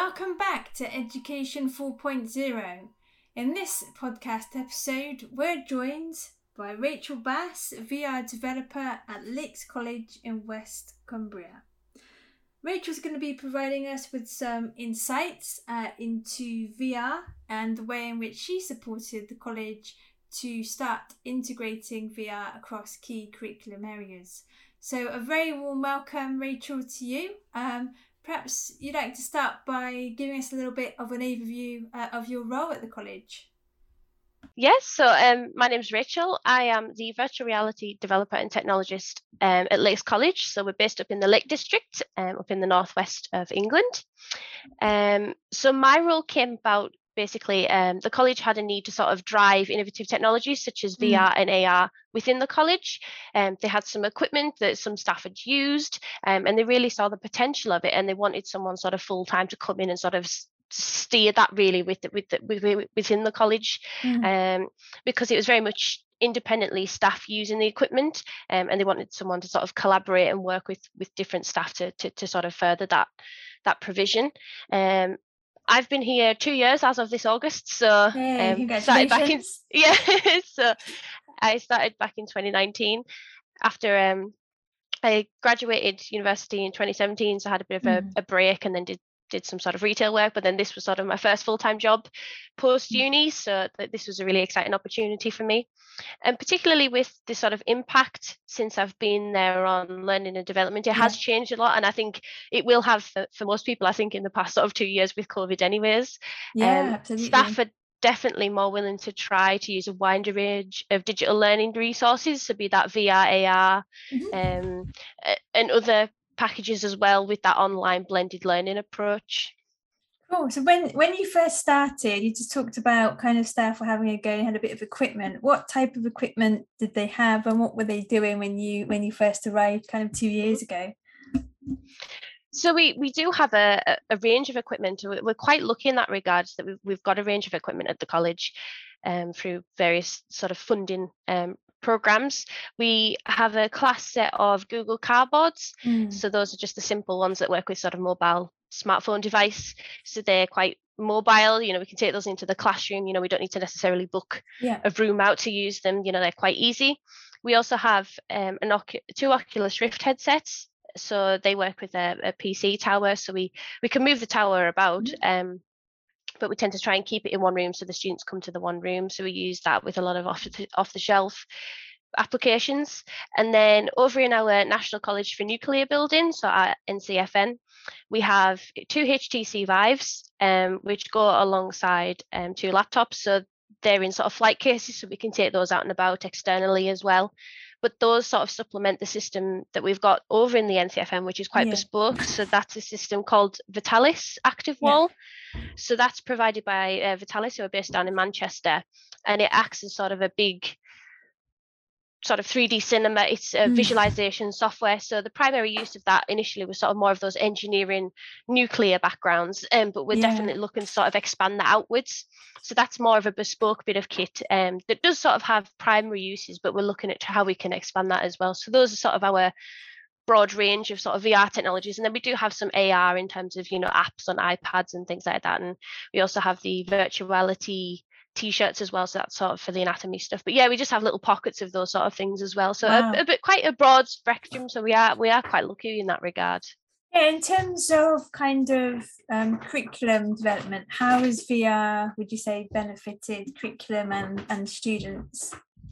Welcome back to Education 4.0. In this podcast episode, we're joined by Rachel Bass, VR developer at Lakes College in West Cumbria. Rachel's going to be providing us with some insights into VR and the way in which she supported the college to start integrating VR across key curriculum areas. So a very warm welcome, Rachel, to you. Perhaps you'd like to start by giving us a little bit of an overview of your role at the college. Yes, so my name's Rachel. I am the virtual reality developer and technologist at Lakes College. So we're based up in the Lake District, up in the northwest of England. So my role came about basically, the college had a need to sort of drive innovative technologies such as VR and AR within the college. They had some equipment that some staff had used, and they really saw the potential of it, and they wanted someone sort of full-time to come in and sort of steer that really within the college, because it was very much independently staff using the equipment, and they wanted someone to sort of collaborate and work with different staff to sort of further that provision. I've been here 2 years as of this August, so congratulations. So I started back in 2019 after I graduated university in 2017, so I had a bit of a break and then did some sort of retail work, but then this was sort of my first full-time job post uni, so this was a really exciting opportunity for me, and particularly with the sort of impact since I've been there on learning and development. It has changed a lot, and I think it will have for most people, I think, in the past sort of 2 years with COVID anyways. Absolutely. Staff are definitely more willing to try to use a wider range of digital learning resources, so be that VR, AR, and other packages as well, with that online blended learning approach. Cool. So when you first started, you just talked about kind of staff were having a go and had a bit of equipment. What type of equipment did they have, and what were they doing when you first arrived kind of 2 years ago? So we do have a range of equipment. We're quite lucky in that regards that we've got a range of equipment at the college through various sort of funding programs. We have a class set of Google Cardboards. So those are just the simple ones that work with sort of mobile smartphone device. So they're quite mobile. We can take those into the classroom. We don't need to necessarily book a room out to use them. They're quite easy. We also have two Oculus Rift headsets. So they work with a PC tower. So we can move the tower about, but we tend to try and keep it in one room, so the students come to the one room. So we use that with a lot of off-the-shelf applications. And then over in our National College for Nuclear building, so our NCFN, we have 2 HTC Vives, which go alongside 2 laptops. So they're in sort of flight cases, so we can take those out and about externally as well. But those sort of supplement the system that we've got over in the NCFM, which is quite bespoke. So that's a system called Vitalis Active Wall. So that's provided by Vitalis, who are based down in Manchester, and it acts as sort of a big sort of 3D cinema. It's a visualization software. So the primary use of that initially was sort of more of those engineering nuclear backgrounds, but we're definitely looking to sort of expand that outwards. So that's more of a bespoke bit of kit that does sort of have primary uses, but we're looking at how we can expand that as well. So those are sort of our broad range of sort of VR technologies. And then we do have some AR in terms of, apps on iPads and things like that. And we also have the virtuality T-shirts as well, so that's sort of for the anatomy stuff. But we just have little pockets of those sort of things as well. So a bit quite a broad spectrum. So we are quite lucky in that regard. In terms of kind of curriculum development, how has VR, would you say, benefited curriculum and students?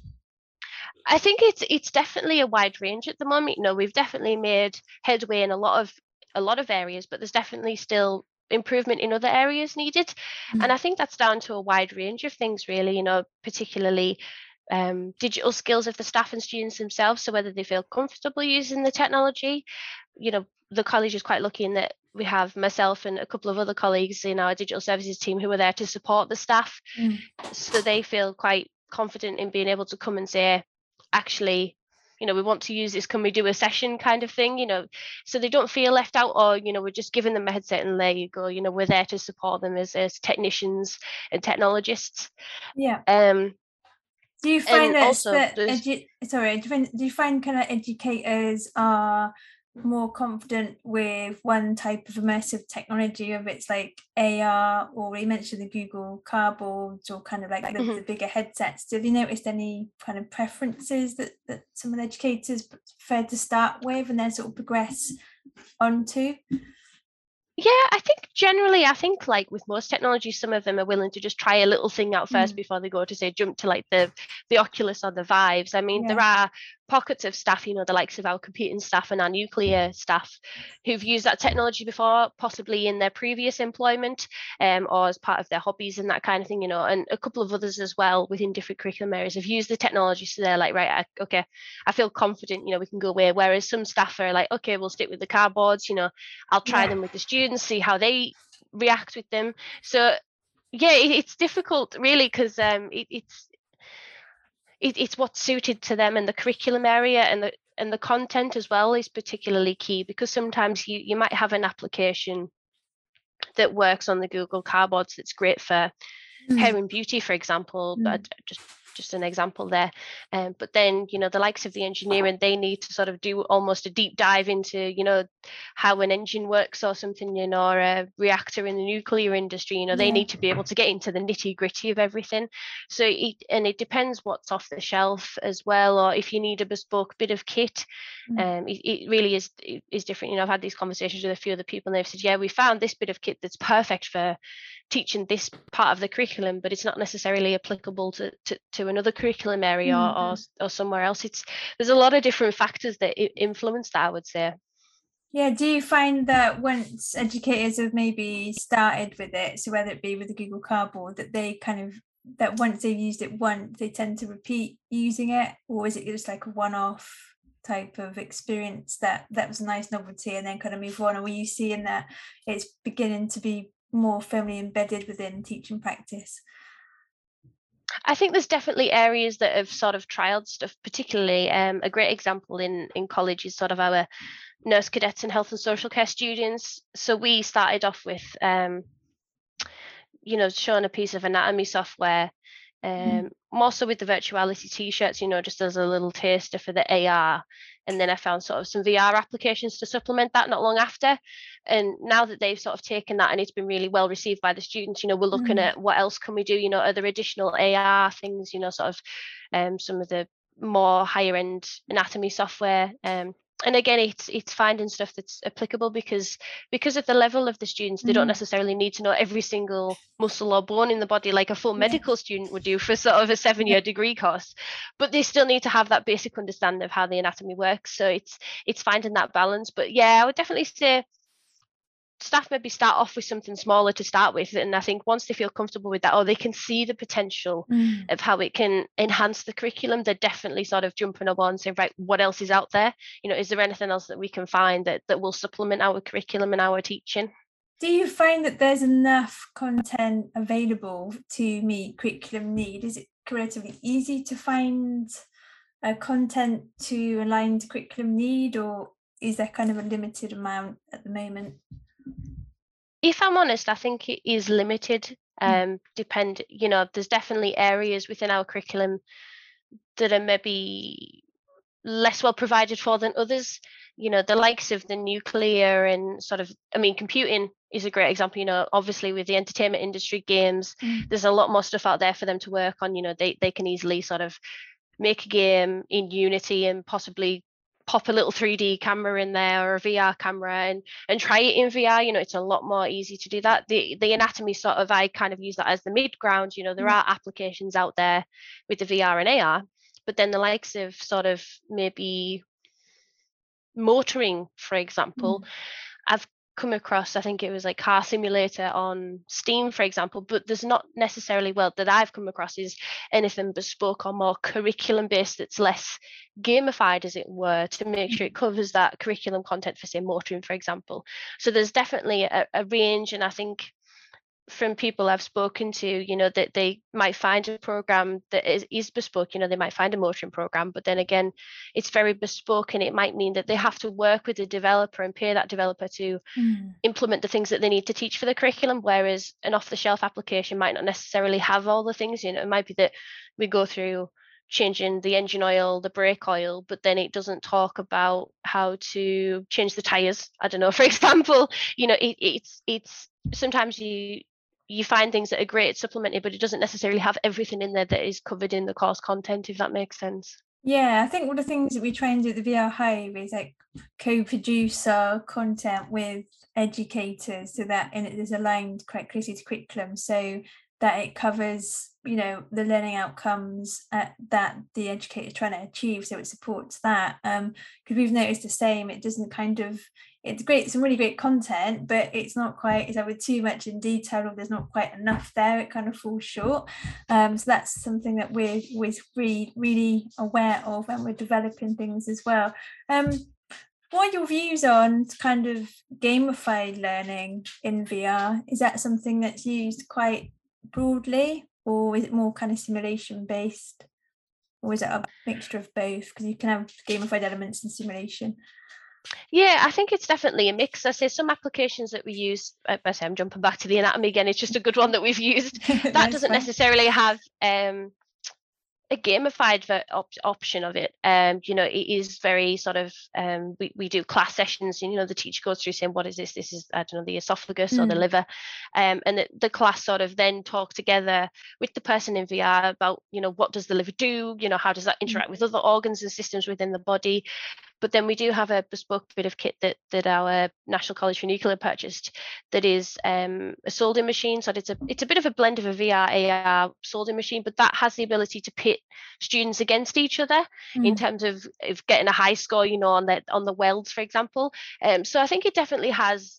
I think it's definitely a wide range at the moment. We've definitely made headway in a lot of areas, but there's definitely still improvement in other areas needed. And I think that's down to a wide range of things, really, particularly digital skills of the staff and students themselves. So whether they feel comfortable using the technology. The college is quite lucky in that we have myself and a couple of other colleagues in our digital services team who are there to support the staff. So they feel quite confident in being able to come and say, actually, we want to use this, can we do a session kind of thing, so they don't feel left out, or, we're just giving them a headset and there you go, we're there to support them as technicians and technologists. Do you find do you find kind of educators are more confident with one type of immersive technology, if it's like AR, or you mentioned the Google Cardboards, or kind of like the bigger headsets. Have you noticed any kind of preferences that some of the educators prefer to start with and then sort of progress onto? Yeah, I think generally, like with most technologies, some of them are willing to just try a little thing out first before they go to say jump to like the Oculus or the Vives. I mean, there are pockets of staff, the likes of our computing staff and our nuclear staff, who've used that technology before, possibly in their previous employment, or as part of their hobbies and that kind of thing, and a couple of others as well within different curriculum areas have used the technology. So they're like, right, okay, I feel confident, we can go away. Whereas some staff are like, okay, we'll stick with the cardboards, I'll try them with the students, see how they react with them. So yeah, it's difficult really, because it's what's suited to them, and the curriculum area and the content as well is particularly key, because sometimes you might have an application that works on the Google Cardboards that's great for hair and beauty, for example, but just an example there. But then, the likes of the engineering, they need to sort of do almost a deep dive into, how an engine works or something, or a reactor in the nuclear industry. They need to be able to get into the nitty gritty of everything. So it depends what's off the shelf as well, or if you need a bespoke bit of kit. It really is different. I've had these conversations with a few other people, and they've said, yeah, we found this bit of kit that's perfect for teaching this part of the curriculum, but it's not necessarily applicable to another curriculum area or somewhere else. There's a lot of different factors that influence that, I would say. Yeah, do you find that once educators have maybe started with it, so whether it be with the Google Cardboard, that they that once they've used it once, they tend to repeat using it, or is it just like a one-off type of experience that was a nice novelty and then kind of move on? Or were you seeing that it's beginning to be more firmly embedded within teaching practice? I think there's definitely areas that have sort of trialed stuff, particularly a great example in college is sort of our nurse cadets and health and social care students. So we started off with, showing a piece of anatomy software, more so with the virtuality t-shirts, just as a little taster for the AR. And then I found sort of some VR applications to supplement that not long after. And now that they've sort of taken that and it's been really well received by the students, we're looking at what else can we do, are there additional AR things, sort of some of the more higher end anatomy software. And again, it's finding stuff that's applicable, because of the level of the students, they don't necessarily need to know every single muscle or bone in the body like a full medical student would do for sort of a 7-year degree course, but they still need to have that basic understanding of how the anatomy works. So it's finding that balance. But yeah, I would definitely say staff maybe start off with something smaller to start with, and I think once they feel comfortable with that, or they can see the potential of how it can enhance the curriculum, they're definitely sort of jumping up on saying, right, what else is out there? Is there anything else that we can find that will supplement our curriculum and our teaching? Do you find that there's enough content available to meet curriculum need? Is it relatively easy to find content to align to curriculum need, or is there kind of a limited amount at the moment? If I'm honest, I think it is limited. There's definitely areas within our curriculum that are maybe less well provided for than others. The likes of the nuclear and sort of, computing is a great example. Obviously with the entertainment industry, games, there's a lot more stuff out there for them to work on. They can easily sort of make a game in Unity and possibly pop a little 3D camera in there or a VR camera and try it in VR. It's a lot more easy to do that. The anatomy sort of, I kind of use that as the mid ground. There are applications out there with the VR and AR, but then the likes of sort of maybe motoring, for example, I've come across, I think it was like Car Simulator on Steam, for example, but there's not necessarily, that I've come across, is anything bespoke or more curriculum based that's less gamified, as it were, to make sure it covers that curriculum content for, say, motoring, for example. So there's definitely a range, and I think from people I've spoken to, that they might find a program that is bespoke. They might find a motoring program, but then again, it's very bespoke, and it might mean that they have to work with a developer and pay that developer to implement the things that they need to teach for the curriculum, whereas an off-the-shelf application might not necessarily have all the things. It might be that we go through changing the engine oil, the brake oil, but then it doesn't talk about how to change the tires. I don't know, for example, it's sometimes you find things that are great at supplementing, but it doesn't necessarily have everything in there that is covered in the course content, if that makes sense. Yeah, I think one of the things that we try and do at the VR Hive is like co-produce our content with educators so that it is aligned quite closely to curriculum, so that it covers, the learning outcomes that the educator is trying to achieve, so it supports that. Because we've noticed the same, it doesn't it's great, some really great content, but it's not quite, it's either too much in detail or there's not quite enough there, it kind of falls short. So that's something that we're really aware of when we're developing things as well. What are your views on kind of gamified learning in VR? Is that something that's used quite broadly, or is it more kind of simulation based, or is it a mixture of both? Because you can have gamified elements in simulation. Yeah, I think it's definitely a mix. I say some applications that we use, I say I'm jumping back to the anatomy again, it's just a good one that we've used. That doesn't necessarily have a gamified option of it. It is very sort of, we do class sessions, and the teacher goes through saying, what is this? This is, I don't know, the esophagus or the liver. And the class sort of then talk together with the person in VR about, what does the liver do? How does that interact with other organs and systems within the body? But then we do have a bespoke bit of kit that our National College for Nuclear purchased that is a soldering machine. So it's a bit of a blend of a VR, AR soldering machine, but that has the ability to pit students against each other in terms of getting a high score, on the welds, for example. So I think it definitely has,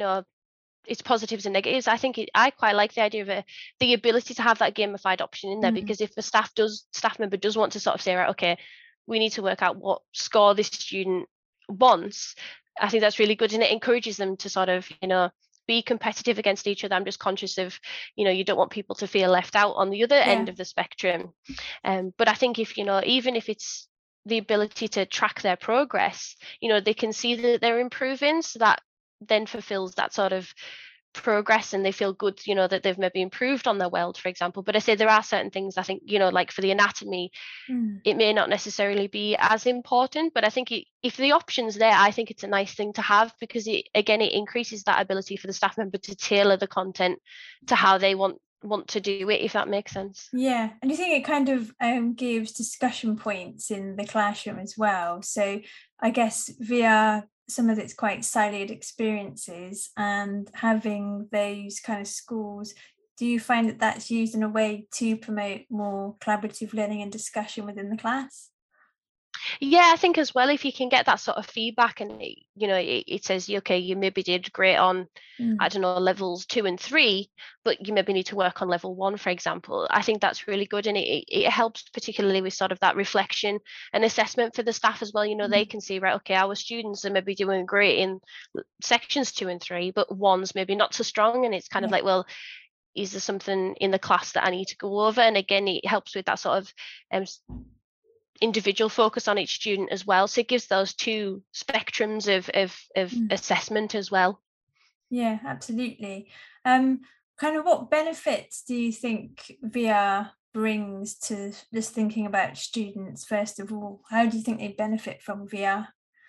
its positives and negatives. I think I quite like the idea of the ability to have that gamified option in there, because if the staff member does want to sort of say, right, okay, we need to work out what score this student wants, I think that's really good, and it encourages them to sort of, be competitive against each other. I'm just conscious of, you don't want people to feel left out on the other end of the spectrum. But I think if, even if it's the ability to track their progress, they can see that they're improving, so that then fulfills that sort of progress, and they feel good, that they've maybe improved on their weld, for example. But I say there are certain things, I think, like for the anatomy, it may not necessarily be as important, but I think if the option's there, I think it's a nice thing to have, because it increases that ability for the staff member to tailor the content to how they want to do it, if that makes sense. Yeah, and I think it kind of gives discussion points in the classroom as well. So I guess VR, some of it's quite siloed experiences, and having those kind of schools, do you find that that's used in a way to promote more collaborative learning and discussion within the class? Yeah, I think as well, if you can get that sort of feedback, and it says, okay, you maybe did great on, I don't know, levels 2 and 3, but you maybe need to work on level 1, for example. I think that's really good, and it helps particularly with sort of that reflection and assessment for the staff as well. They can see, right, okay, our students are maybe doing great in sections 2 and 3, but 1's maybe not so strong, and it's kind of like, well, is there something in the class that I need to go over? And again, it helps with that sort of individual focus on each student as well, so it gives those two spectrums of assessment as well. Yeah, absolutely. Kind of what benefits do you think VR brings to just thinking about students? First of all, how do you think they benefit from VR?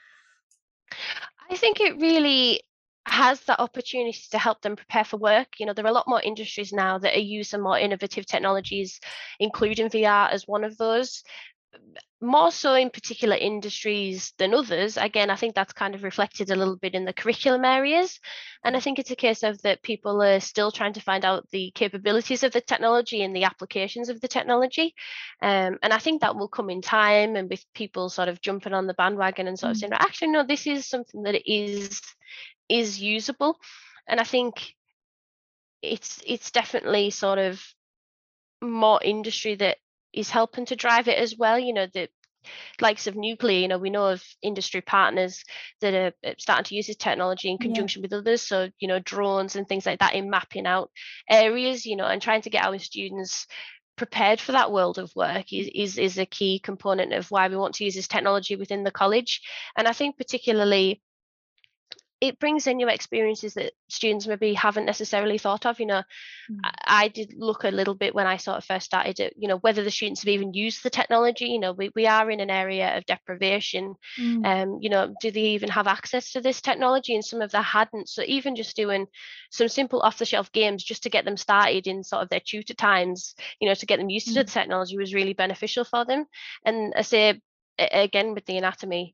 I think it really has that opportunity to help them prepare for work. There are a lot more industries now that are using more innovative technologies, including VR as one of those, more so in particular industries than others. Again, I think that's kind of reflected a little bit in the curriculum areas. And I think it's a case of that people are still trying to find out the capabilities of the technology and the applications of the technology. And I think that will come in time, and with people sort of jumping on the bandwagon and sort of saying, actually, no, this is something that is usable. And I think it's definitely sort of more industry that is helping to drive it as well. The likes of nuclear, we know of industry partners that are starting to use this technology in conjunction with others. So, drones and things like that, in mapping out areas, and trying to get our students prepared for that world of work is a key component of why we want to use this technology within the college. And I think particularly it brings in new experiences that students maybe haven't necessarily thought of. I did look a little bit when I sort of first started it, whether the students have even used the technology. We are in an area of deprivation. Do they even have access to this technology? And some of them hadn't. So even just doing some simple off-the-shelf games just to get them started in sort of their tutor times, to get them used to the technology was really beneficial for them. And I say, again, with the anatomy,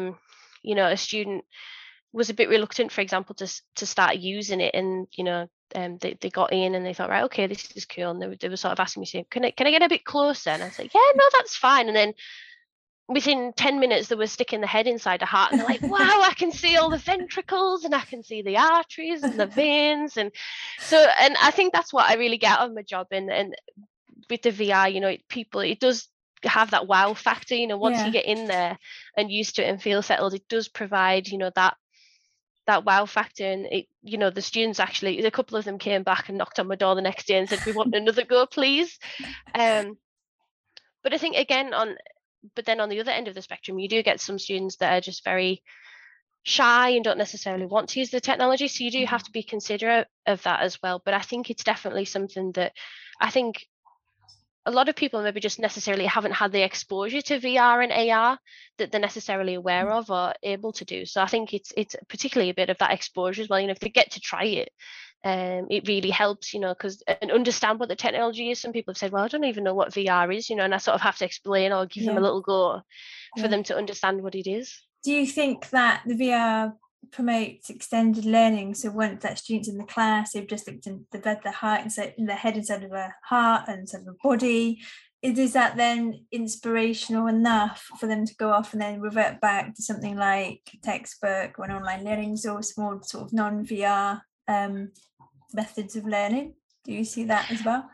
a student was a bit reluctant, for example, to start using it, and they got in and they thought, right, okay, this is cool, and they were sort of asking me, saying, can I get a bit closer? And I was like, yeah, no, that's fine. And then within 10 minutes they were sticking the head inside a heart, and they're like, wow, I can see all the ventricles and I can see the arteries and the veins. And I think that's what I really get out of my job. And with the VR, it does have that wow factor. Once you get in there and used to it and feel settled, it does provide that wow factor. And the students, actually, a couple of them came back and knocked on my door the next day and said, we want another go, please. But I think, again, but then on the other end of the spectrum, you do get some students that are just very shy and don't necessarily want to use the technology, so you do have to be considerate of that as well. But I think it's definitely something that I think a lot of people maybe just necessarily haven't had the exposure to VR and AR that they're necessarily aware of or able to do. So I think it's particularly a bit of that exposure as well. If they get to try it, it really helps, because and understand what the technology is. Some people have said, well, I don't even know what VR is, and I sort of have to explain or give them a little go for them to understand what it is. Do you think that the VR promotes extended learning? So once that student's in the class, they've just looked in the heart inside, in the head inside of a heart and inside of a body. Is that then inspirational enough for them to go off and then revert back to something like textbook or an online learning resource, more sort of non-VR methods of learning? Do you see that as well?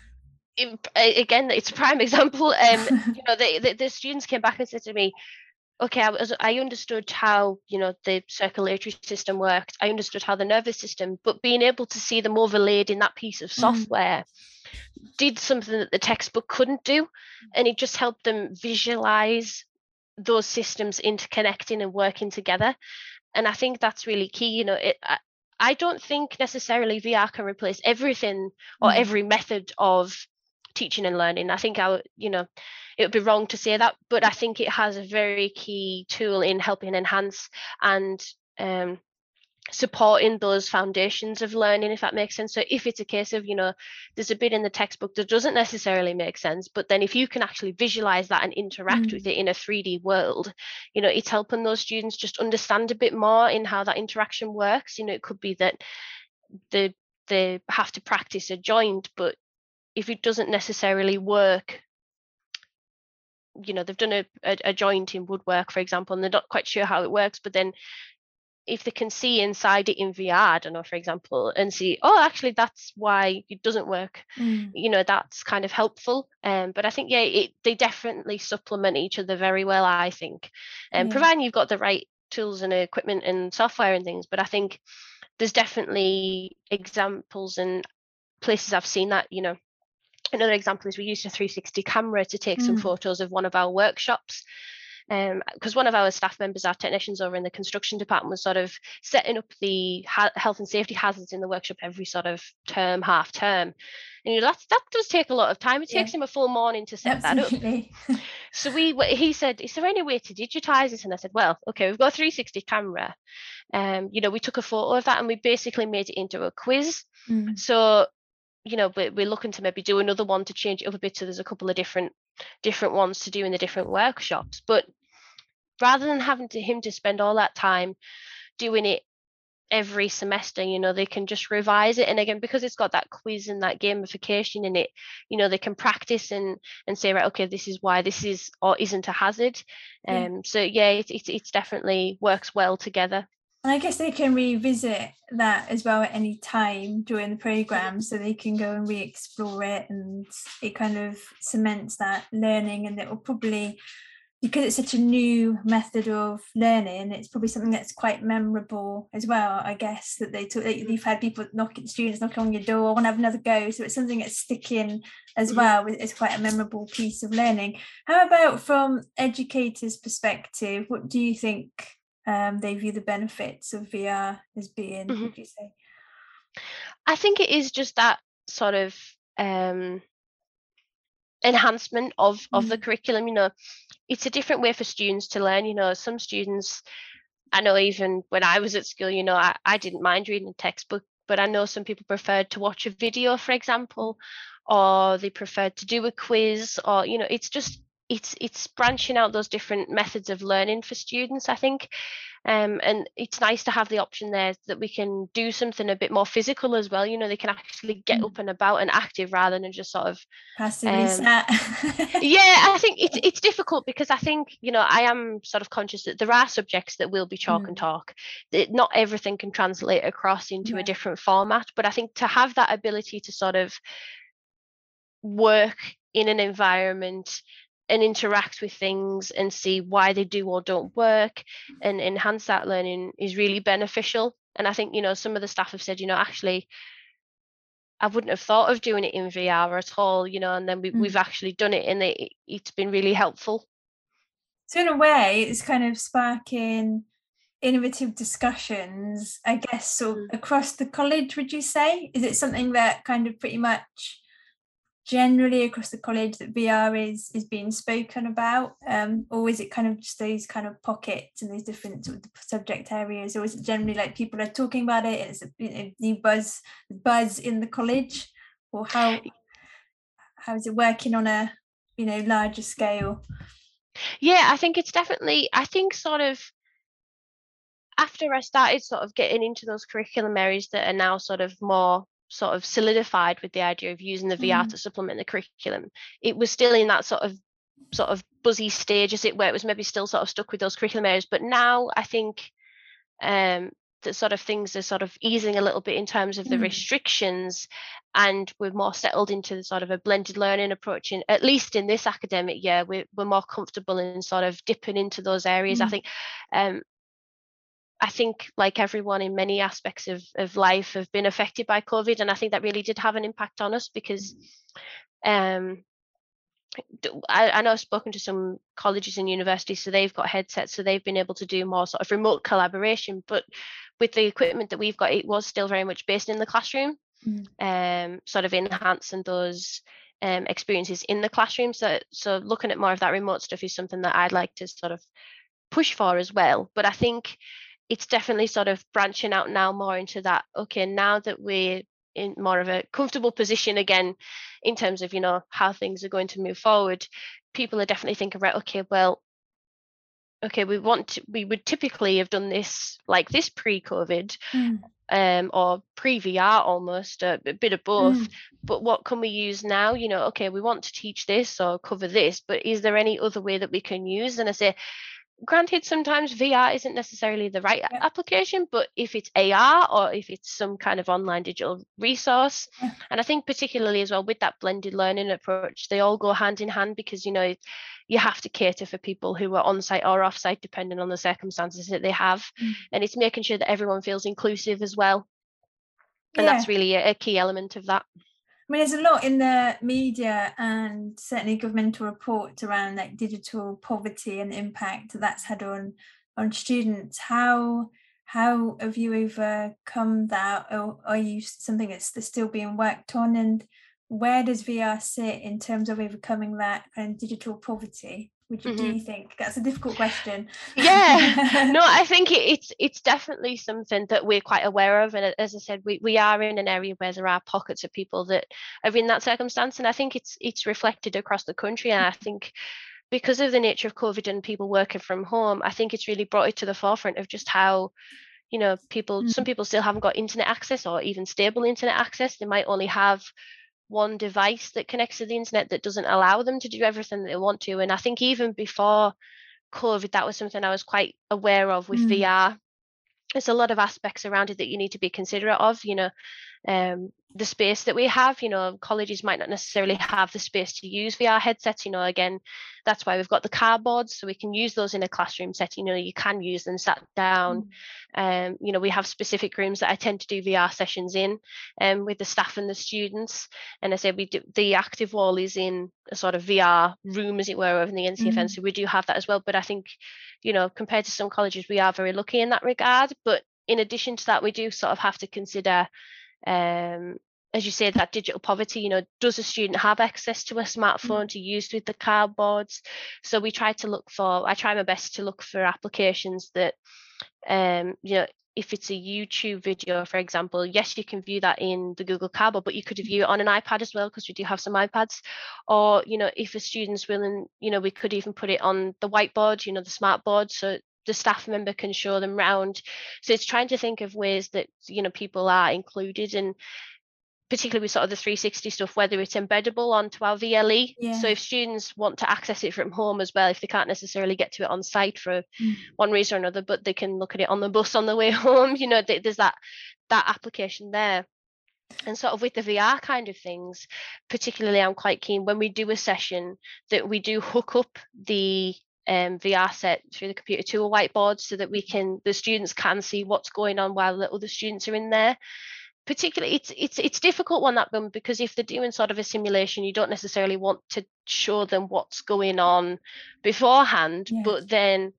Again, it's a prime example. The students came back and said to me, okay, I understood how, the circulatory system worked. I understood how the nervous system, but being able to see them overlaid in that piece of software did something that the textbook couldn't do. And it just helped them visualize those systems interconnecting and working together. And I think that's really key. I don't think necessarily VR can replace everything or every method of teaching and learning. I think it would be wrong to say that, but I think it has a very key tool in helping enhance and supporting those foundations of learning, if that makes sense. So if it's a case of, there's a bit in the textbook that doesn't necessarily make sense, but then if you can actually visualize that and interact with it in a 3D world, it's helping those students just understand a bit more in how that interaction works. It could be that they have to practice a joint, but if it doesn't necessarily work, they've done a joint in woodwork, for example, and they're not quite sure how it works, but then if they can see inside it in VR, I don't know, for example, and see, oh, actually, that's why it doesn't work, that's kind of helpful. But I think, they definitely supplement each other very well, I think, providing you've got the right tools and equipment and software and things. But I think there's definitely examples and places I've seen that, another example is we used a 360 camera to take some photos of one of our workshops, because one of our staff members, our technicians over in the construction department, was sort of setting up the health and safety hazards in the workshop every sort of half term. And that does take a lot of time. It takes him a full morning to set that up. So he said, is there any way to digitize this? And I said, well, okay, we've got a 360 camera. We took a photo of that and we basically made it into a quiz. So we're looking to maybe do another one to change it up a bit. So there's a couple of different ones to do in the different workshops. But rather than having him to spend all that time doing it every semester, they can just revise it. And again, because it's got that quiz and that gamification in it, they can practice and say, right, okay, this is why this is or isn't a hazard. So it's definitely works well together. And I guess they can revisit that as well at any time during the programme, so they can go and re-explore it, and it kind of cements that learning. And it will probably, because it's such a new method of learning, it's probably something that's quite memorable as well, I guess, that you've had people students knocking on your door, want to have another go. So it's something that's sticking as well. It's quite a memorable piece of learning. How about from educators' perspective, what do you think they view the benefits of VR as being, Mhm. would you say? I think it is just that sort of enhancement of the Mm. curriculum. It's a different way for students to learn. Some students, I know even when I was at school, I didn't mind reading a textbook, but I know some people preferred to watch a video, for example, or they preferred to do a quiz, or it's just it's branching out those different methods of learning for students, I think. And it's nice to have the option there that we can do something a bit more physical as well. They can actually get Mm. up and about and active rather than just sort of Passively um, sat. yeah, I think it's difficult because I think, I am sort of conscious that there are subjects that will be chalk and Mm. talk. That not everything can translate across into a Yeah. different format, but I think to have that ability to sort of work in an environment and interact with things and see why they do or don't work and enhance that learning is really beneficial. And I think, some of the staff have said, actually, I wouldn't have thought of doing it in VR at all, and then we've Mm. actually done it and it's been really helpful. So in a way, it's kind of sparking innovative discussions, I guess, sort of Mm. across the college, would you say? Is it something that kind of pretty much generally across the college that VR is being spoken about? Or is it kind of just these kind of pockets and these different sort of subject areas? Or is it generally like people are talking about it and it's a new buzz in the college? Or how is it working on a larger scale? Yeah, I think it's definitely, I think sort of after I started sort of getting into those curriculum areas that are now sort of more sort of solidified with the idea of using the VR Mm. to supplement the curriculum, it was still in that sort of buzzy stage as it were. It was maybe still sort of stuck with those curriculum areas, but now I think um, that sort of things are sort of easing a little bit in terms of the Mm. restrictions, and we're more settled into the sort of a blended learning approach. In at least in this academic year, we're more comfortable in sort of dipping into those areas. Mm. Um, I think like everyone in many aspects of life have been affected by COVID, and I think that really did have an impact on us because um, I know I've spoken to some colleges and universities, so they've got headsets, so they've been able to do more sort of remote collaboration. But with the equipment that we've got, it was still very much based in the classroom, Mm. sort of enhancing those experiences in the classroom. So looking at more of that remote stuff is something that I'd like to sort of push for as well. But I think it's definitely sort of branching out now more into that. Okay, now that we're in more of a comfortable position again in terms of how things are going to move forward, people are definitely thinking, right, okay, well, okay, we would typically have done this like this pre-COVID, Mm. or pre-VR almost, a bit of both. Mm. But what can we use now? Okay, we want to teach this or cover this, but is there any other way that we can use? And I say, granted, sometimes VR isn't necessarily the right Yeah. application, but if it's AR or if it's some kind of online digital resource, Yeah. and I think particularly as well with that blended learning approach, they all go hand in hand because you have to cater for people who are on site or off site depending on the circumstances that they have, Mm. and it's making sure that everyone feels inclusive as well, and that's Yeah. really a key element of that. I mean, there's a lot in the media and certainly governmental reports around like digital poverty and the impact that's had on students. How have you overcome that, or are you something that's still being worked on? And where does VR sit in terms of overcoming that kind of digital poverty? Do Mhm. you think that's a difficult question? Yeah, no, I think it's definitely something that we're quite aware of, and as I said, we are in an area where there are pockets of people that are in that circumstance, and I think it's reflected across the country. And I think because of the nature of COVID and people working from home, I think it's really brought it to the forefront of just how some Mm. people still haven't got internet access or even stable internet access. They might only have one device that connects to the internet that doesn't allow them to do everything that they want to. And I think even before COVID, that was something I was quite aware of with Mm. VR. There's a lot of aspects around it that you need to be considerate of. Um, the space that we have. Colleges might not necessarily have the space to use VR headsets. Again, that's why we've got the cardboards, so we can use those in a classroom setting. You can use them sat down. We have specific rooms that I tend to do VR sessions in, with the staff and the students. And I say we do, the active wall is in a sort of VR room, as it were, over in the NCFN. So we do have that as well. But I think, compared to some colleges, we are very lucky in that regard. But in addition to that, we do sort of have to consider, as you say, that digital poverty. Does a student have access to a smartphone to use with the cardboards? So I try my best to look for applications that, if it's a YouTube video, for example, yes, you can view that in the Google Cardboard, but you could view it on an iPad as well, because we do have some iPads. Or, if a student's willing, we could even put it on the whiteboard, the smart board, so the staff member can show them round. So it's trying to think of ways that, people are included, and particularly with sort of the 360 stuff, whether it's embeddable onto our VLE. So if students want to access it from home as well, if they can't necessarily get to it on site for one reason or another, but they can look at it on the bus on the way home, there's that application there. And sort of with the VR kind of things, particularly, I'm quite keen when we do a session that we do hook up the VR set through the computer to a whiteboard, so that the students can see what's going on while the other students are in there. Particularly, it's difficult one, that one, because if they're doing sort of a simulation, you don't necessarily want to show them what's going on beforehand. But then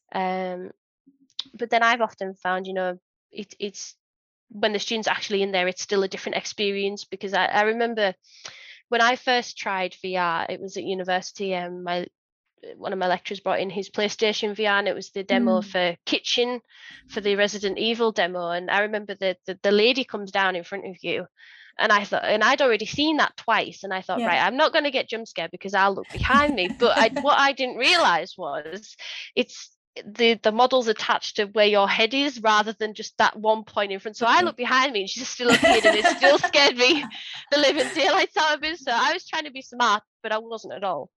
I've often found, it's when the students actually in there, it's still a different experience. Because I remember when I first tried VR, it was at university, one of my lecturers brought in his PlayStation VR, and it was the demo for Kitchen, for the Resident Evil demo. And I remember the lady comes down in front of you, and I thought, and I'd already seen that twice, and I thought, right, I'm not going to get jump scared because I'll look behind me. But what I didn't realize was it's the model's attached to where your head is, rather than just that one point in front. So I looked behind me, and she still appeared, and it still scared me the living daylights out of me. So I was trying to be smart, but I wasn't at all.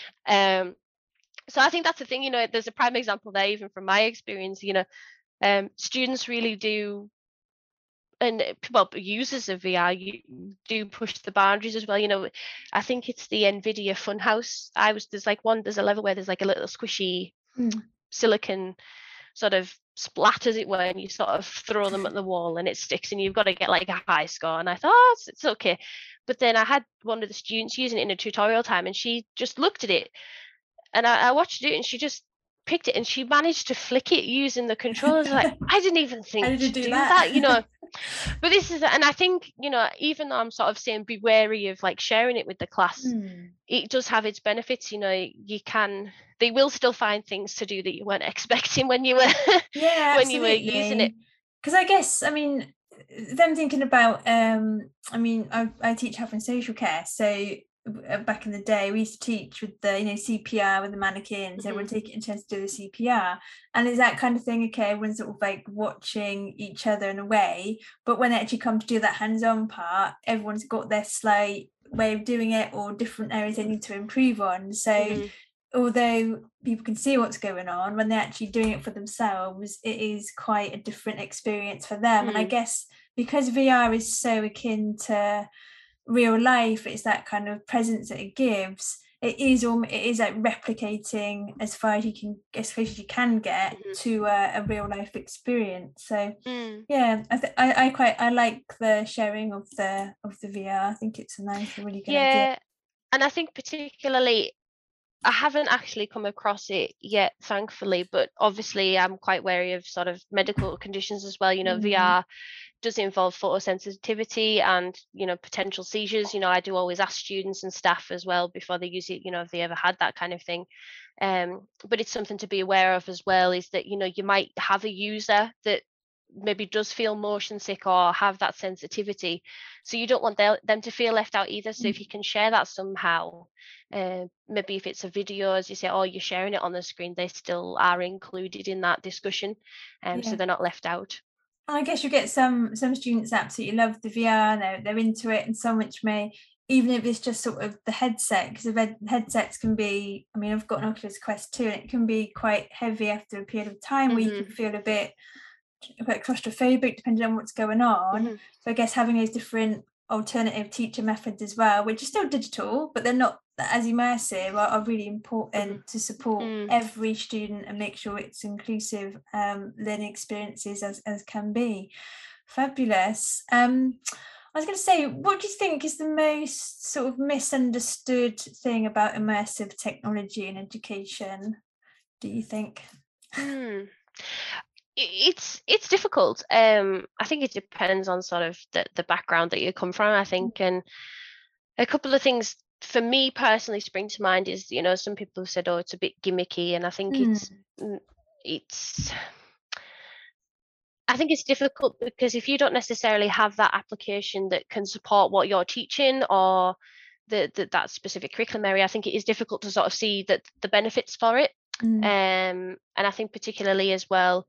So I think that's the thing, there's a prime example there, even from my experience. Students really do, and users of VR, you do push the boundaries as well. I think it's the NVIDIA Funhouse. There's a level where there's like a little squishy silicon sort of splat, as it were, and you sort of throw them at the wall and it sticks, and you've got to get like a high score. And I thought, it's okay. But then I had one of the students using it in a tutorial time, and she just looked at it, and I watched it, and she just picked it, and she managed to flick it using the controllers. Like, I didn't even think to do that. But this is, and I think, even though I'm sort of saying be wary of like sharing it with the class, it does have its benefits. They will still find things to do that you weren't expecting when you were when you were using it. Because I guess, them thinking about, I teach health and social care, so back in the day we used to teach with the CPR with the mannequins. Everyone take it in turns to do the CPR, and it's that kind of thing. Okay, everyone's sort of like watching each other in a way, but when they actually come to do that hands-on part, everyone's got their slight way of doing it, or different areas they need to improve on. So although people can see what's going on, when they're actually doing it for themselves, it is quite a different experience for them. And I guess because VR is so akin to real life, it's that kind of presence that it gives. It is like replicating as far as you can get to a real life experience. So I like the sharing of the VR. I think it's a really good idea. And I think particularly, I haven't actually come across it yet, thankfully, but obviously I'm quite wary of sort of medical conditions as well. VR does involve photosensitivity and potential seizures. I do always ask students and staff as well before they use it, if they ever had that kind of thing. But it's something to be aware of as well, is that you might have a user that maybe does feel motion sick or have that sensitivity, so you don't want them to feel left out either. So if you can share that somehow, maybe if it's a video, as you say, or you're sharing it on the screen, they still are included in that discussion, so they're not left out. I guess you get some students absolutely love the VR, they're into it, and some which may, even if it's just sort of the headset, because the headsets can be, I've got an Oculus Quest 2, and it can be quite heavy after a period of time, where you can feel a bit claustrophobic depending on what's going on. So I guess having those different alternative teacher methods as well, which are still digital, but they're not as immersive, are really important to support every student and make sure it's inclusive learning experiences as can be. Fabulous. I was going to say, what do you think is the most sort of misunderstood thing about immersive technology in education, do you think? It's difficult. I think it depends on sort of the background that you come from, I think. And a couple of things for me personally spring to mind is, some people have said, oh, it's a bit gimmicky. And I think I think it's difficult because if you don't necessarily have that application that can support what you're teaching or that specific curriculum area, I think it is difficult to sort of see that the benefits for it. And I think particularly as well,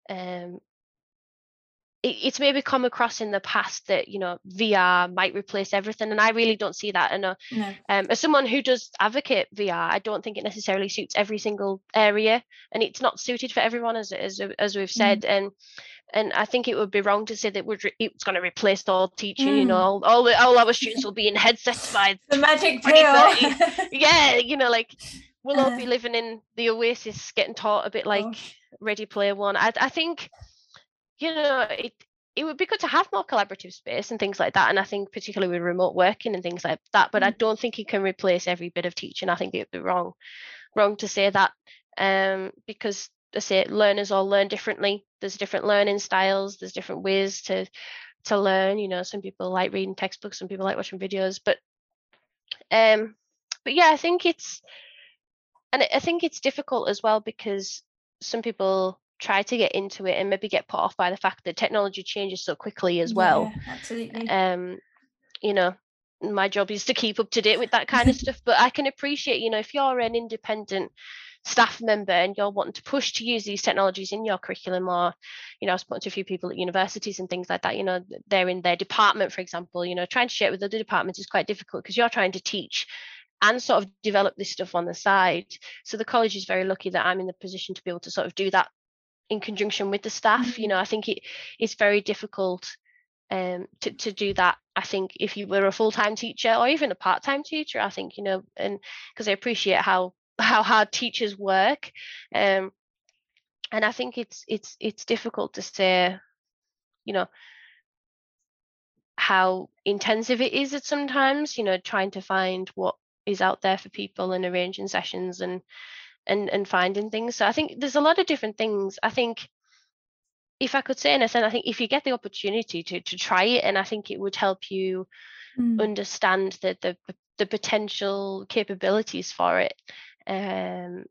it's maybe come across in the past that VR might replace everything, and I really don't see that. And No. As someone who does advocate VR, I don't think it necessarily suits every single area, and it's not suited for everyone, as we've said. And I think it would be wrong to say that it's going to replace all teaching. All our students will be in headsets by the magic pill. Yeah, like we'll all be living in the Oasis, getting taught a bit like Ready Player One. I think it would be good to have more collaborative space and things like that. And I think particularly with remote working and things like that, but I don't think it can replace every bit of teaching. I think it'd be wrong to say that, because I say learners all learn differently. There's different learning styles. There's different ways to learn. Some people like reading textbooks, some people like watching videos, but yeah, I think it's difficult as well because some people try to get into it and maybe get put off by the fact that technology changes so quickly as well. Absolutely. My job is to keep up to date with that kind of stuff, but I can appreciate, if you're an independent staff member and you're wanting to push to use these technologies in your curriculum, or I've spoken to a few people at universities and things like that, they're in their department, for example, trying to share it with other departments is quite difficult because you're trying to teach and sort of develop this stuff on the side. So the college is very lucky that I'm in the position to be able to sort of do that in conjunction with the staff. I think it's very difficult to do that. I think if you were a full-time teacher or even a part-time teacher, I think, and because I appreciate how hard teachers work, and I think it's difficult to say, how intensive it is at sometimes, trying to find what is out there for people and arranging sessions and finding things. So I think there's a lot of different things. I think if I could say anything, I think if you get the opportunity to try it, and I think it would help you understand the potential capabilities for it. I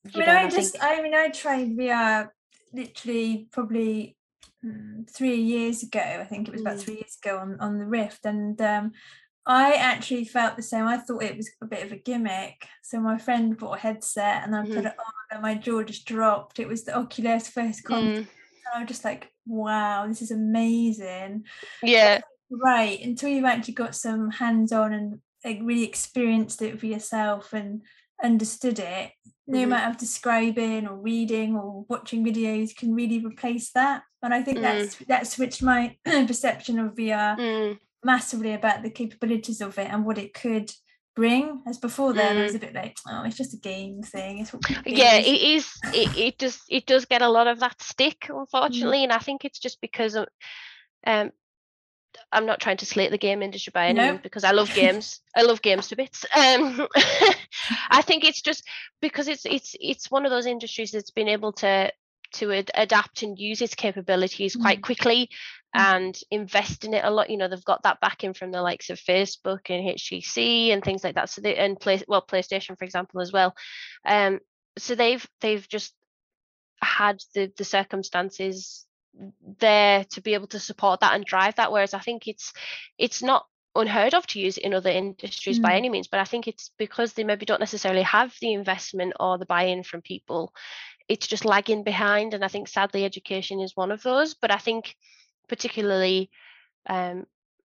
tried VR literally probably 3 years ago. I think it was about 3 years ago on the Rift, and I actually felt the same. I thought it was a bit of a gimmick. So my friend bought a headset and I put it on and my jaw just dropped. It was the Oculus first contact. And I was just like, wow, this is amazing. Yeah. Right. Until you've actually got some hands-on and really experienced it for yourself and understood it, no amount of describing or reading or watching videos can really replace that. And I think that switched my perception of VR massively about the capabilities of it and what it could bring. As before then I was a bit like, oh, it's just a game thing. It's what it is. It does get a lot of that stick, unfortunately. And I think it's just because of I'm not trying to slate the game industry by any means, because I love games. I love games to bits. I think it's just because it's one of those industries that's been able to adapt and use its capabilities quite quickly and invest in it a lot. They've got that backing from the likes of Facebook and HTC and things like that. So PlayStation, for example, as well. So they've just had the circumstances there to be able to support that and drive that. Whereas I think it's not unheard of to use it in other industries by any means, but I think it's because they maybe don't necessarily have the investment or the buy-in from people. It's just lagging behind, and I think sadly education is one of those. But I think particularly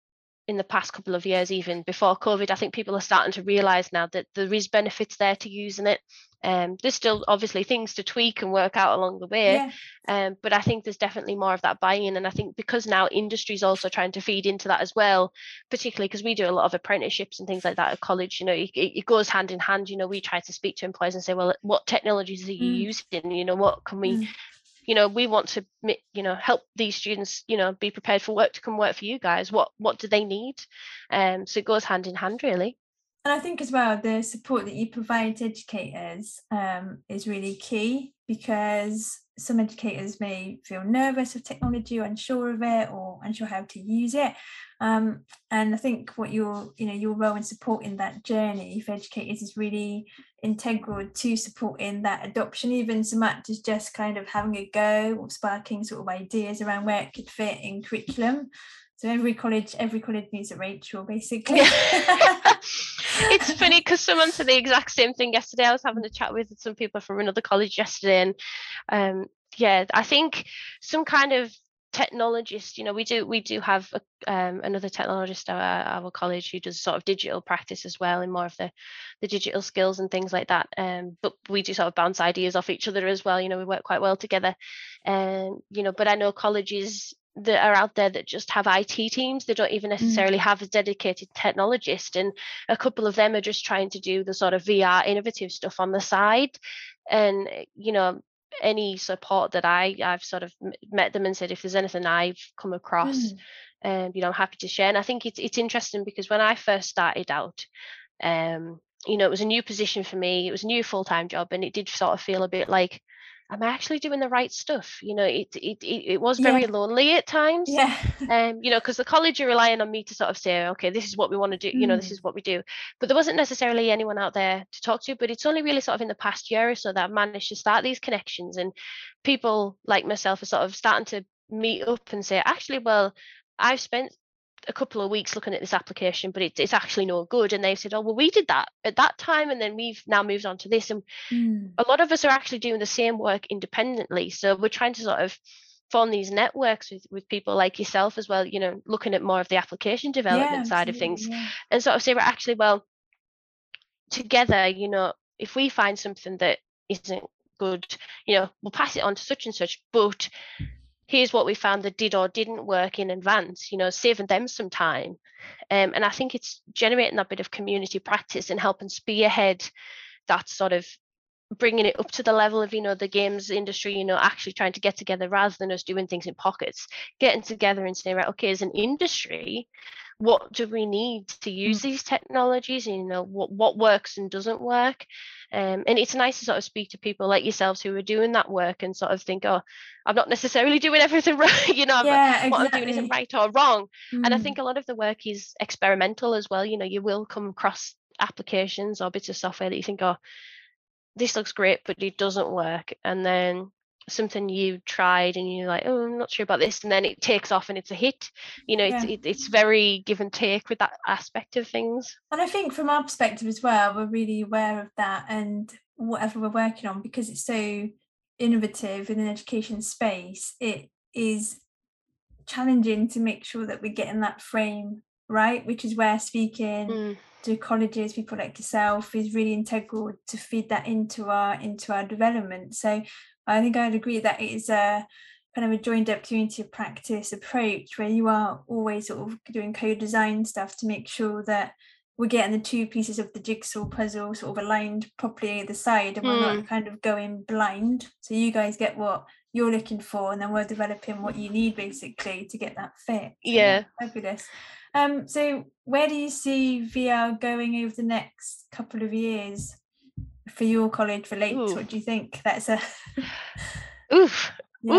in the past couple of years, even before COVID, I think people are starting to realize now that there is benefits there to using it. There's still obviously things to tweak and work out along the way. But I think there's definitely more of that buy-in. And I think because now industry is also trying to feed into that as well, particularly because we do a lot of apprenticeships and things like that at college, it goes hand in hand. We try to speak to employers and say, well, what technologies are you using? What can we we want to, help these students, be prepared for work to come work for you guys. What do they need? So it goes hand in hand, really. And I think as well, the support that you provide to educators is really key, because some educators may feel nervous of technology or unsure of it or unsure how to use it. And I think what your role in supporting that journey for educators is really integral to supporting that adoption, even so much as just kind of having a go or sparking sort of ideas around where it could fit in curriculum. So every college needs a Rachel, basically. It's funny because someone said the exact same thing yesterday. I was having a chat with some people from another college yesterday, and I think some kind of technologist, we do have another technologist at our college who does sort of digital practice as well, and more of the digital skills and things like that, but we do sort of bounce ideas off each other as well. We work quite well together, but I know colleges that are out there that just have IT teams. They don't even necessarily have a dedicated technologist, and a couple of them are just trying to do the sort of VR innovative stuff on the side. And any support that I've sort of met them and said, if there's anything I've come across, I'm happy to share. And I think it's interesting because when I first started out, it was a new position for me. It was a new full-time job, and it did sort of feel a bit like, am I actually doing the right stuff? It was very lonely at times. Because the college are relying on me to sort of say, okay, this is what we want to do. This is what we do. But there wasn't necessarily anyone out there to talk to. But it's only really sort of in the past year or so that I've managed to start these connections, and people like myself are sort of starting to meet up and say, actually, well, I've spent a couple of weeks looking at this application, but it's actually no good. And they've said, oh, well, we did that at that time, and then we've now moved on to this. And a lot of us are actually doing the same work independently. So we're trying to sort of form these networks with people like yourself as well, looking at more of the application development side of things, and sort of say, well, actually, well, together, if we find something that isn't good, we'll pass it on to such and such, but here's what we found that did or didn't work in advance, saving them some time. And I think it's generating that bit of community practice and helping spearhead that sort of bringing it up to the level of, the games industry, actually trying to get together rather than us doing things in pockets, getting together and saying, right, okay, as an industry, what do we need to use these technologies? And, what works and doesn't work. And it's nice to sort of speak to people like yourselves who are doing that work and sort of think, oh, I'm not necessarily doing everything right. What I'm doing isn't right or wrong. And I think a lot of the work is experimental as well. You will come across applications or bits of software that you think, oh, this looks great, but it doesn't work. And then something you tried and you're like, oh, I'm not sure about this, and then it takes off and it's a hit. It's very give and take with that aspect of things. And I think from our perspective as well, we're really aware of that, and whatever we're working on, because it's so innovative in an education space, it is challenging to make sure that we're getting that frame right, which is where speaking to colleges, people like yourself, is really integral to feed that into our development. So I think I'd agree that it is a kind of a joined up community of practice approach, where you are always sort of doing co-design stuff to make sure that we're getting the two pieces of the jigsaw puzzle sort of aligned properly either side, and we're not kind of going blind. So you guys get what you're looking for, and then we're developing what you need basically to get that fit. So, fabulous. So where do you see VR going over the next couple of years for your college, for Lakes? What do you think? That's a oof.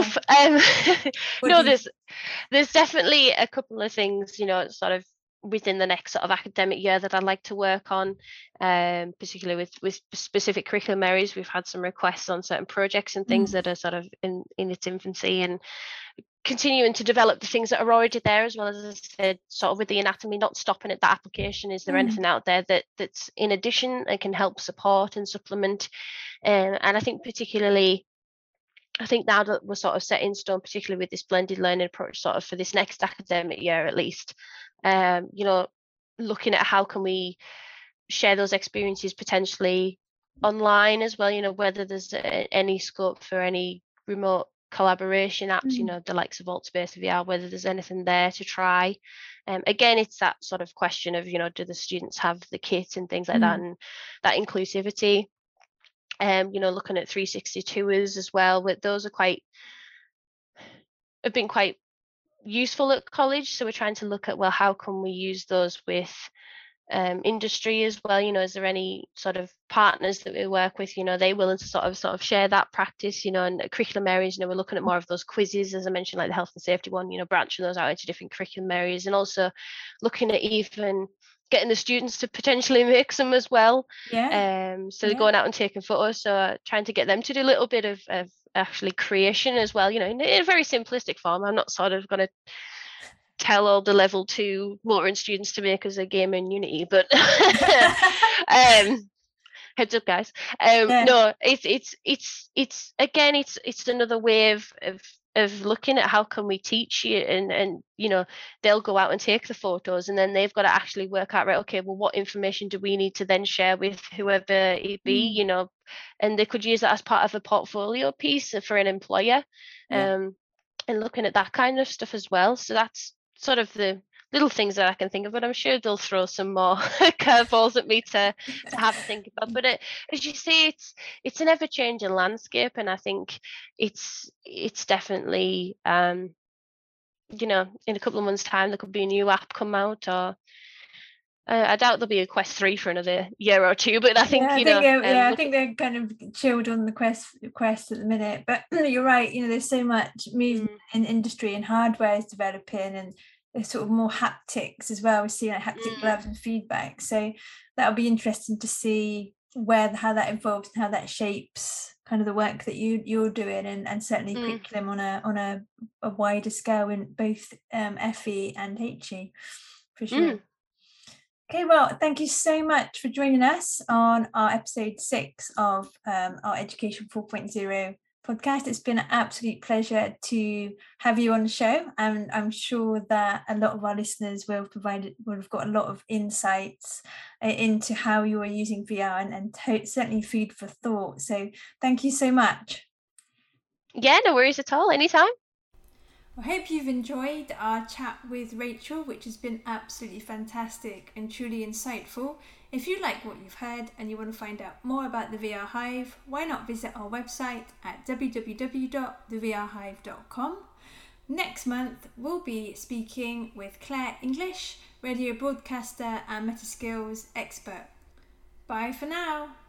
No, there's definitely a couple of things, sort of within the next sort of academic year that I'd like to work on, particularly with specific curriculum areas. We've had some requests on certain projects and things that are sort of in its infancy, and continuing to develop the things that are already there, as well as I said, sort of with the anatomy, not stopping at that application. Is there anything out there that's in addition and can help support and supplement? And I think particularly, now that we're sort of set in stone, particularly with this blended learning approach sort of for this next academic year at least, you know, looking at how can we share those experiences potentially online as well, you know, whether there's any scope for any remote collaboration apps, you know, the likes of Altspace VR, whether there's anything there to try. Again, it's that sort of question of, you know, do the students have the kit and things like that, and that inclusivity. You know, looking at 360 tours as well, with those have been quite useful at college. So we're trying to look at, well, how can we use those with industry as well? You know, is there any sort of partners that we work with, you know, they willing to sort of share that practice, you know, and curriculum areas, you know, we're looking at more of those quizzes, as I mentioned, like the health and safety one, you know, branching those out into different curriculum areas, and also looking at even getting the students to potentially make some as well. So they're going out and taking photos, so trying to get them to do a little bit of actually creation as well, you know, in a very simplistic form. I'm not sort of going to tell all the level 2 motoring students to make us a game in Unity, but heads up, guys. No, it's again, it's another way of looking at how can we teach you, and you know, they'll go out and take the photos, and then they've got to actually work out, right, okay, well, what information do we need to then share with whoever it be, you know, and they could use that as part of a portfolio piece for an employer, and looking at that kind of stuff as well. So that's sort of the little things that I can think of, but I'm sure they'll throw some more curveballs at me to have a think about. But as you say, it's an ever-changing landscape, and I think it's definitely you know, in a couple of months' time there could be a new app come out, or I doubt there'll be a Quest 3 for another year or two, but I think I think they're kind of chilled on the Quest at the minute. But you're right, you know, there's so much movement in industry, and hardware is developing, and there's sort of more haptics as well. We see like haptic gloves and feedback. So that'll be interesting to see how that evolves and how that shapes kind of the work that you're doing, and certainly curriculum on a wider scale in both FE and HE, for sure. Okay, well, thank you so much for joining us on our episode 6 of our Education 4.0 podcast. It's been an absolute pleasure to have you on the show, and I'm sure that a lot of our listeners will have got a lot of insights into how you are using VR, and certainly food for thought. So thank you so much. Yeah, no worries at all, anytime. I hope you've enjoyed our chat with Rachel, which has been absolutely fantastic and truly insightful. If you like what you've heard and you want to find out more about the VR Hive, why not visit our website at www.thevrhive.com. Next month, we'll be speaking with Claire English, radio broadcaster and metaskills expert. Bye for now.